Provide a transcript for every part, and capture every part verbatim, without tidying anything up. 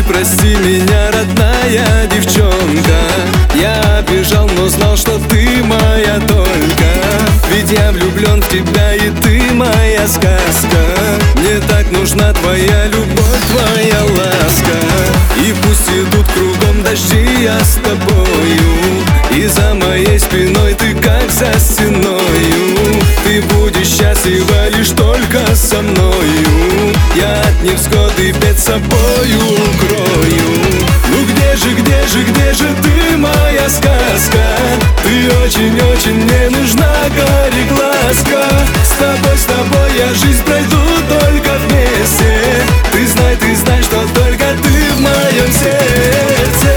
прости меня, родная девчонка. Я бежал, но знал, что ты моя только. Ведь я влюблен в тебя, и ты моя сказка. Мне так нужна твоя любовь, твоя ласка. И пусть идут кругом дожди, я с тобою. И за моей спиной ты как за стеною. Ты будешь счастлива лишь только со мною. Я от невзгоды бед собою укрою. Ну где же, где же, где же ты, моя сказка? Ты очень-очень мне нужна, кореглазка. С тобой, с тобой я жизнь пройду только вместе. Ты знай, ты знай, что только ты в моем сердце.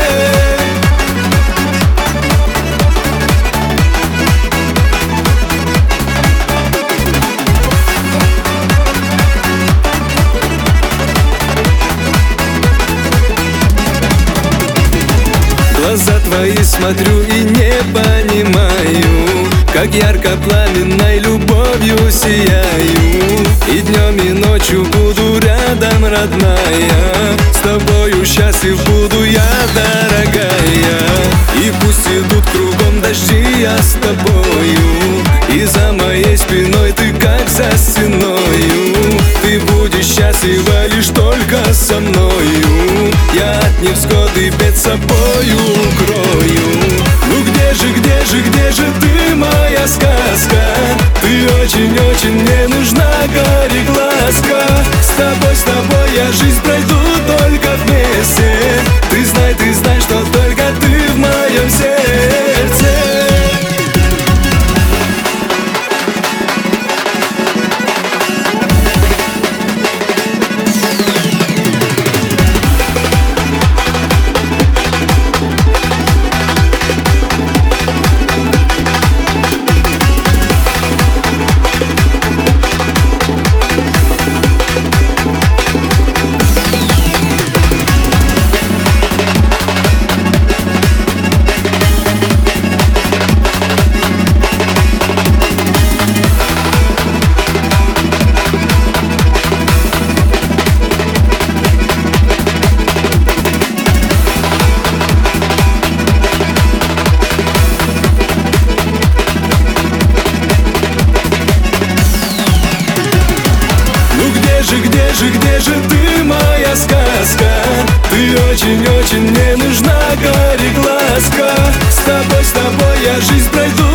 Глаза твои смотрю и не понимаю, как ярко пламенной любовью сияю. И днем и ночью буду рядом, родная. С тобою счастлив буду я, дорогая. И пусть идут кругом дожди, я с тобою. И за моей спиной ты как за стеною. Ты будешь счастлива лишь только со мною. Я от невзгоды бед собою укрою. Ну где же, где же, где же ты, моя сказка? Ты очень-очень мне нужна, кореглазка. С тобой, с тобой я жизнь пройду только вместе. Ты знай, ты знай, что только ты в моем сердце. Где же, где же ты, моя сказка? Ты очень-очень мне нужна, кореглазка. С тобой, с тобой я жизнь пройду